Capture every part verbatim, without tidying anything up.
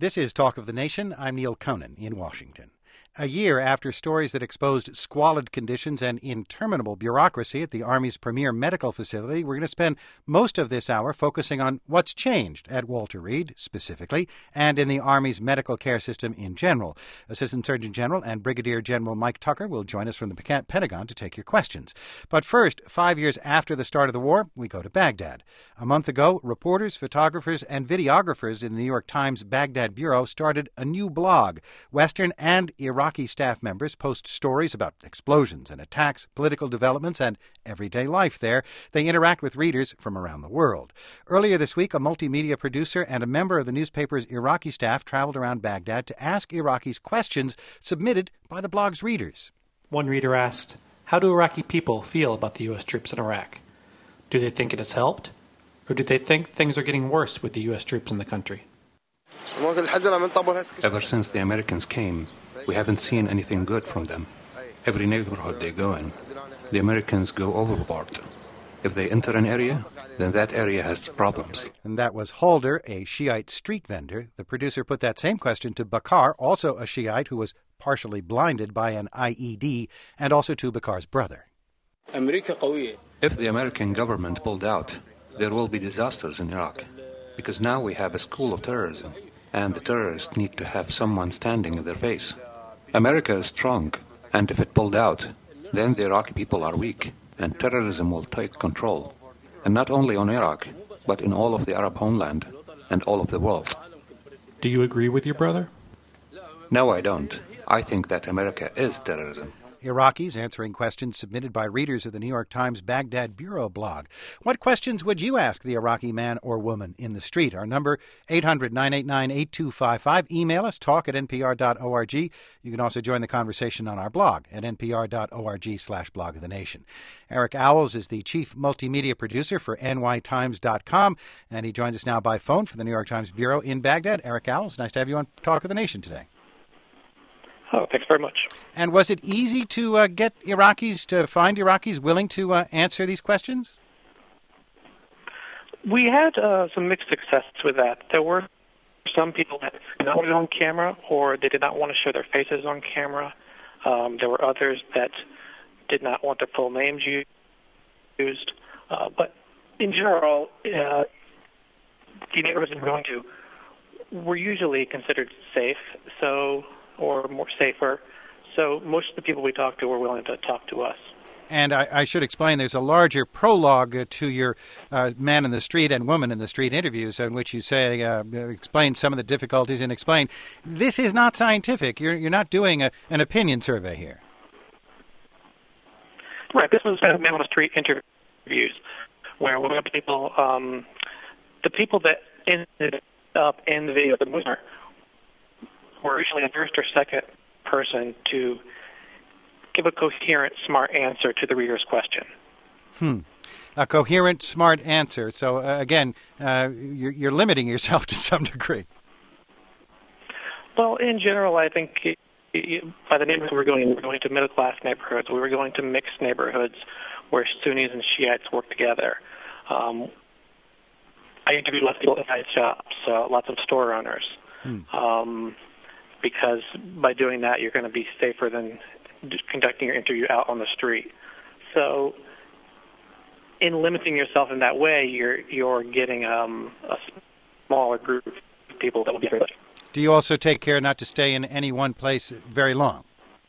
This is Talk of the Nation. I'm Neil Conan in Washington. A year after stories that exposed squalid conditions and interminable bureaucracy at the Army's premier medical facility, we're going to spend most of this hour focusing on what's changed at Walter Reed specifically and in the Army's medical care system in general. Assistant Surgeon General and Brigadier General Mike Tucker will join us from the Pentagon to take your questions. But first, five years after the start of the war, we go to Baghdad. A month ago, reporters, photographers, and videographers in the New York Times Baghdad Bureau started a new blog. Western and Iraqi Iraqi staff members post stories about explosions and attacks, political developments, and everyday life there. They interact with readers from around the world. Earlier this week, a multimedia producer and a member of the newspaper's Iraqi staff traveled around Baghdad to ask Iraqis questions submitted by the blog's readers. One reader asked, "How do Iraqi people feel about the U S troops in Iraq? Do they think it has helped? Or do they think things are getting worse with the U S troops in the country?" Ever since the Americans came, we haven't seen anything good from them. Every neighborhood they go in, the Americans go overboard. If they enter an area, then that area has problems. And that was Halder, a Shiite street vendor. The producer put that same question to Bakar, also a Shiite who was partially blinded by an I E D, and also to Bakar's brother. If the American government pulled out, there will be disasters in Iraq, because now we have a school of terrorism, and the terrorists need to have someone standing in their face. America is strong, and if it pulled out, then the Iraqi people are weak, and terrorism will take control. And not only on Iraq, but in all of the Arab homeland and all of the world. Do you agree with your brother? No, I don't. I think that America is terrorism. Iraqis answering questions submitted by readers of the New York Times Baghdad Bureau blog. What questions would you ask the Iraqi man or woman in the street? Our number, eight hundred, nine eight nine, eight two five five. Email us, talk at npr dot org. You can also join the conversation on our blog at npr.org slash blog of the nation. Eric Owles is the chief multimedia producer for N Y Times dot com, and he joins us now by phone from the New York Times Bureau in Baghdad. Eric Owles, nice to have you on Talk of the Nation today. Oh, thanks very much. And was it easy to uh, get Iraqis, to find Iraqis willing to uh, answer these questions? We had uh, some mixed success with that. There were some people that did not want it on camera, or they did not want to show their faces on camera. Um, there were others that did not want their full names used. Uh, but in general, uh, the neighborhoods we're going to were usually considered safe, so or more safer. So most of the people we talked to were willing to talk to us. And I, I should explain, there's a larger prologue uh, to your uh, man in the street and woman in the street interviews in which you say, uh, explain some of the difficulties and explain this is not scientific. You're, you're not doing a, an opinion survey here. Right. This was uh, man on the street interviews where we have people, um, the people that ended up in the video, the movie, were usually the first or second person to give a coherent, smart answer to the reader's question. Hmm. A coherent, smart answer. So, uh, again, uh, you're, you're limiting yourself to some degree. Well, in general, I think it, it, by the neighborhoods we were going, we were going to middle-class neighborhoods. We were going to mixed neighborhoods where Sunnis and Shiites work together. Um, I interviewed lots of people inside shops, uh, lots of store owners. Hmm. Um, because by doing that, you're going to be safer than conducting your interview out on the street. So in limiting yourself in that way, you're you're getting um, a smaller group of people that will be able to. Do you also take care not to stay in any one place very long?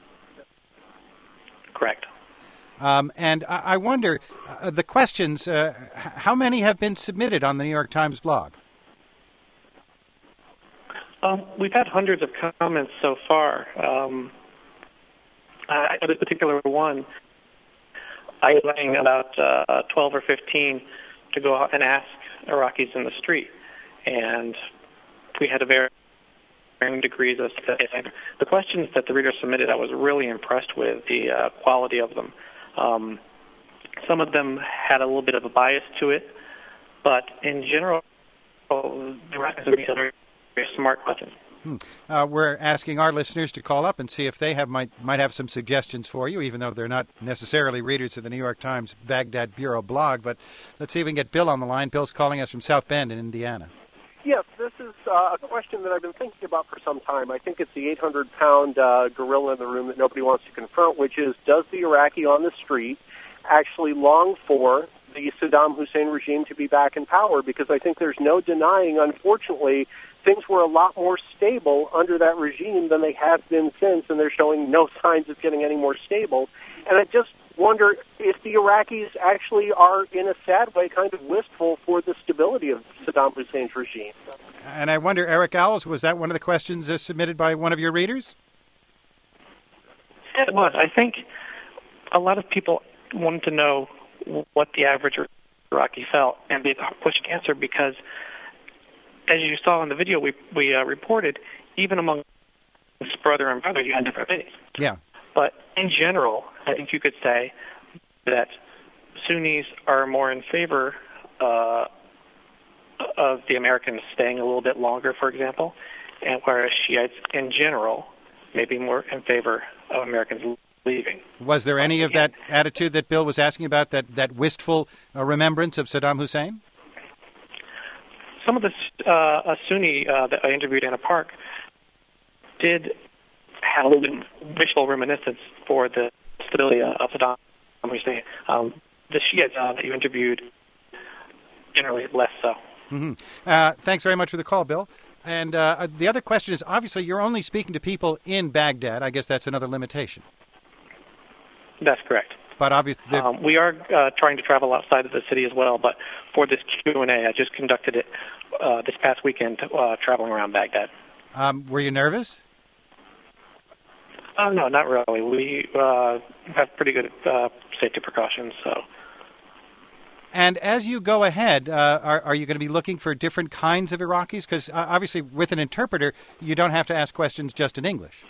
Correct. Um, and I, I wonder, uh, the questions, uh, how many have been submitted on the New York Times blog? Um, we've had hundreds of comments so far. Um, I, for this particular one, I was running about uh, twelve or fifteen to go out and ask Iraqis in the street. And we had a very varying degrees of success. The questions that the readers submitted, I was really impressed with the uh, quality of them. Um, some of them had a little bit of a bias to it, but in general, the Iraqis are very Very smart question. Hmm. Uh, we're asking our listeners to call up and see if they have might might have some suggestions for you, even though they're not necessarily readers of the New York Times Baghdad Bureau blog. But let's see if we can get Bill on the line. Bill's calling us from South Bend in Indiana. Yes, this is uh, a question that I've been thinking about for some time. I think it's the eight hundred pound uh, gorilla in the room that nobody wants to confront, which is, does the Iraqi on the street actually long for the Saddam Hussein regime to be back in power? Because I think there's no denying, unfortunately, things were a lot more stable under that regime than they have been since, and they're showing no signs of getting any more stable. And I just wonder if the Iraqis actually are, in a sad way, kind of wistful for the stability of Saddam Hussein's regime. And I wonder, Eric Owles, was that one of the questions uh, submitted by one of your readers? It was. I think a lot of people wanted to know what the average Iraqi felt, and they pushed answer because, as you saw in the video we we uh, reported, even among brother and brother, you had different opinions. Yeah. But in general, I think you could say that Sunnis are more in favor uh, of the Americans staying a little bit longer, for example, and whereas Shiites in general may be more in favor of Americans leaving. Was there any of that attitude that Bill was asking about, that, that wistful uh, remembrance of Saddam Hussein? Some of the uh, a Sunni uh, that I interviewed in a park did have a little bit wishful reminiscence for the stability of Saddam Hussein. Um, the Shiites uh, that you interviewed, generally less so. Mm-hmm. Uh, thanks very much for the call, Bill. And uh, the other question is, obviously, you're only speaking to people in Baghdad. I guess that's another limitation. That's correct. But obviously, um, we are uh, trying to travel outside of the city as well. But for this Q and A, I just conducted it uh, this past weekend, uh, traveling around Baghdad. Um, were you nervous? Oh, no, not really. We uh, have pretty good uh, safety precautions. So. And as you go ahead, uh, are, are you going to be looking for different kinds of Iraqis? Because uh, obviously, with an interpreter, you don't have to ask questions just in English.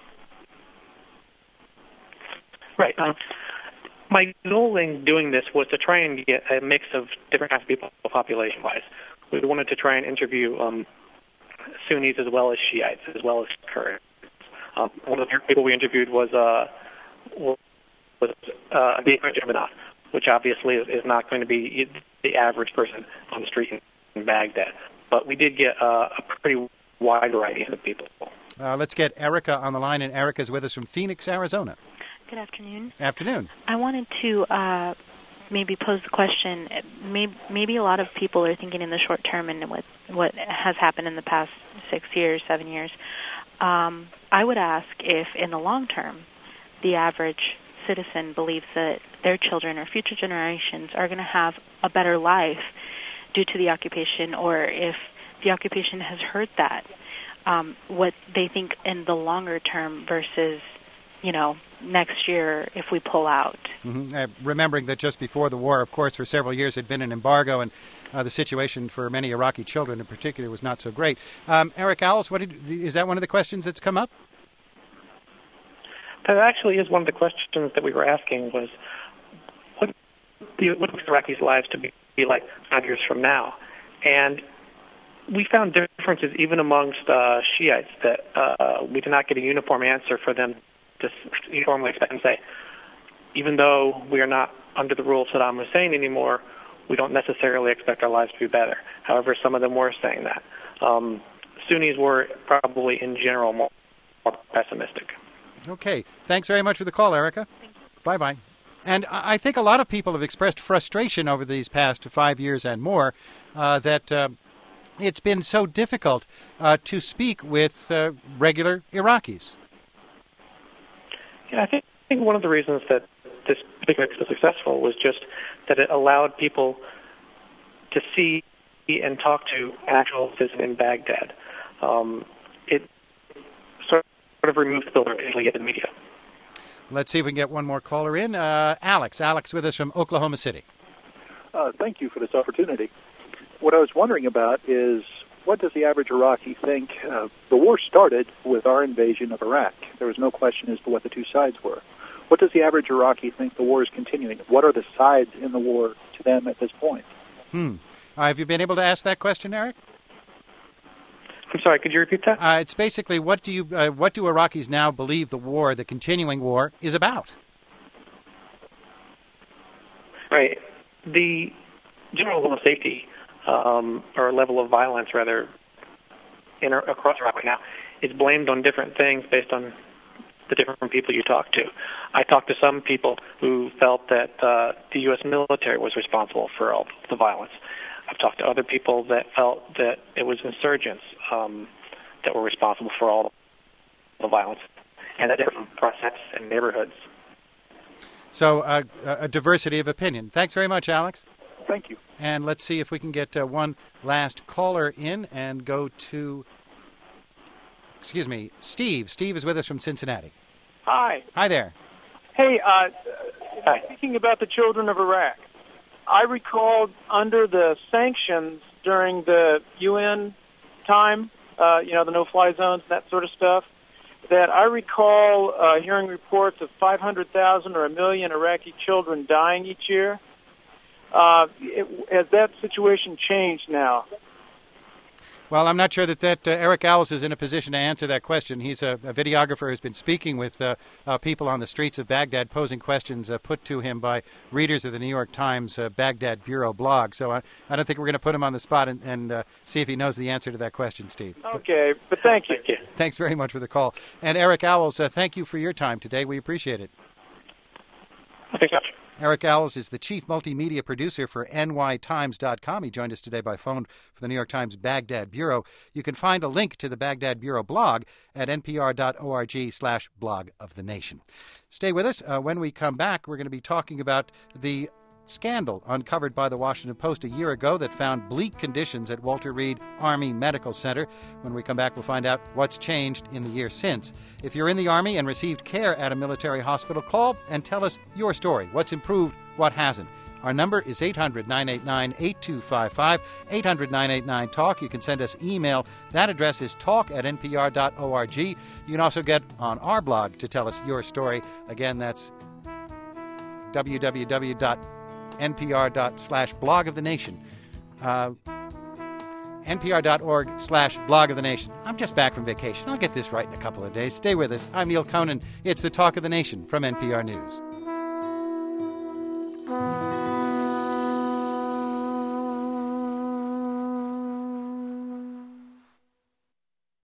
Right. Um, my goal in doing this was to try and get a mix of different kinds of people, population-wise. We wanted to try and interview um, Sunnis as well as Shiites, as well as Kurds. Um, one of the people we interviewed was uh, was uh, a Jebinat, which obviously is, is not going to be the average person on the street in, in Baghdad. But we did get uh, a pretty wide variety of people. Uh, let's get Erica on the line, and Erica's with us from Phoenix, Arizona. Good afternoon. Afternoon. I wanted to uh, maybe pose the question. Maybe, maybe a lot of people are thinking in the short term and what what has happened in the past six years, seven years. Um, I would ask if, in the long term, the average citizen believes that their children or future generations are going to have a better life due to the occupation, or if the occupation has hurt that, um, what they think in the longer term versus, you know, next year if we pull out. Mm-hmm. Uh, remembering that just before the war, of course, for several years had been an embargo, and uh, the situation for many Iraqi children in particular was not so great. Um, Eric Owles, what did, is that one of the questions that's come up? That actually is one of the questions that we were asking was, what do what the Iraqis' lives to be, be like five years from now? And we found differences even amongst uh, Shiites that uh, we did not get a uniform answer for them to uniformly expect and say, even though we are not under the rule of Saddam Hussein anymore, we don't necessarily expect our lives to be better. However, some of them were saying that. Um, Sunnis were probably, in general, more, more pessimistic. Okay. Thanks very much for the call, Erica. Bye-bye. And I think a lot of people have expressed frustration over these past five years and more uh, that uh, it's been so difficult uh, to speak with uh, regular Iraqis. Yeah, I think, I think one of the reasons that this particular was successful was just that it allowed people to see and talk to actual citizens in Baghdad. Um, it sort of removed the filter usually get the media. Let's see if we can get one more caller in. Uh, Alex. Alex with us from Oklahoma City. Uh, thank you for this opportunity. What I was wondering about is, what does the average Iraqi think? Uh, the war started with our invasion of Iraq. There was no question as to what the two sides were. What does the average Iraqi think the war is continuing? What are the sides in the war to them at this point? Hmm. Uh, have you been able to ask that question, Eric? I'm sorry, could you repeat that? Uh, it's basically, what do you, uh, what do Iraqis now believe the war, the continuing war, is about? Right. The general level of safety um, or level of violence, rather, in, across Iraq right now, is blamed on different things based on the different people you talk to. I talked to some people who felt that uh, the U S military was responsible for all the violence. I've talked to other people that felt that it was insurgents um, that were responsible for all the violence, and that different process and neighborhoods. So uh, a diversity of opinion. Thanks very much, Alex. Thank you. And let's see if we can get uh, one last caller in and go to, excuse me, Steve. Steve is with us from Cincinnati. Hi. Hi there. Hey, uh, speaking about the children of Iraq, I recall under the sanctions during the U N time, uh, you know, the no-fly zones, that sort of stuff, that I recall uh, hearing reports of five hundred thousand or a million Iraqi children dying each year. Uh, it, has that situation changed now? Well, I'm not sure that, that uh, Eric Owles is in a position to answer that question. He's a, a videographer who's been speaking with uh, uh, people on the streets of Baghdad, posing questions uh, put to him by readers of the New York Times uh, Baghdad Bureau blog. So I, I don't think we're going to put him on the spot and, and uh, see if he knows the answer to that question, Steve. Okay, but thank you. Thank you. Thanks very much for the call. And Eric Owles, uh, thank you for your time today. We appreciate it. Thanks much. Eric Owles is the chief multimedia producer for N Y Times dot com. He joined us today by phone for the New York Times Baghdad Bureau. You can find a link to the Baghdad Bureau blog at npr.org slash blog of the nation. Stay with us. Uh, when we come back, we're going to be talking about the scandal uncovered by the Washington Post a year ago that found bleak conditions at Walter Reed Army Medical Center. When we come back, we'll find out what's changed in the year since. If you're in the Army and received care at a military hospital, call and tell us your story. What's improved, what hasn't. Our number is eight hundred, nine eight nine, eight two five five, eight hundred, nine eight nine, talk. You can send us email. That address is talk at npr dot org. You can also get on our blog to tell us your story. Again, that's www. npr dot slash blog of the nation. Uh, npr.org slash blog of the nation. I'm just back from vacation. I'll get this right in a couple of days. Stay with us. I'm Neil Conan. It's the Talk of the Nation from N P R News.